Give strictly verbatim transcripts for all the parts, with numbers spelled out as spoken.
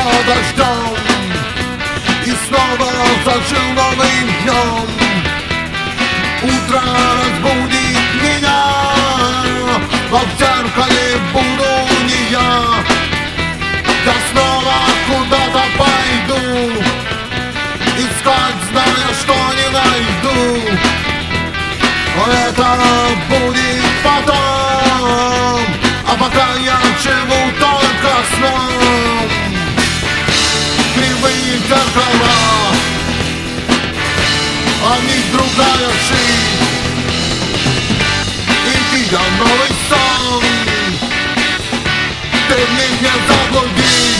дождем и снова зажил новым днем. Утро разбудит меня, но в зеркале буду не я. Я снова куда-то пойду, искать, зная, что не найду. Но это будет потом, а пока я живу только сном. Кривые зеркала, а в них другая жизнь. И видя новый сон, ты в них не заблудись.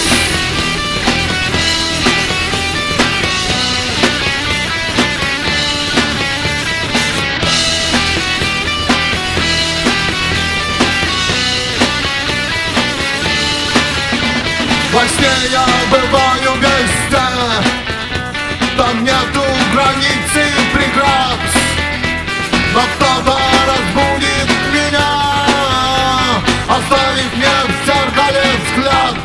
Во сне я бываю везде, там нету границы преград. Но кто-то разбудит меня, оставив мне в зеркале взгляд.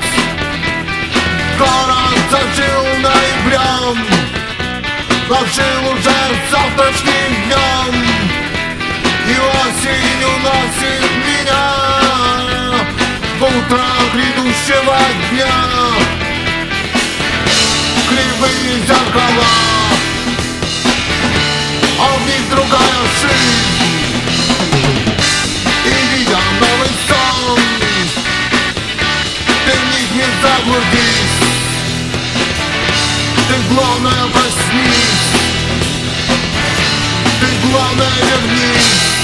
Город зажил ноябрем, но жил уже завтрашним днем. И осень уносит меня в утро грядущего дня. Кривые зеркала, а в них другая жизнь. И видя новый сон, ты в них не заблудись. Ты главное проснись, ты главное вернись.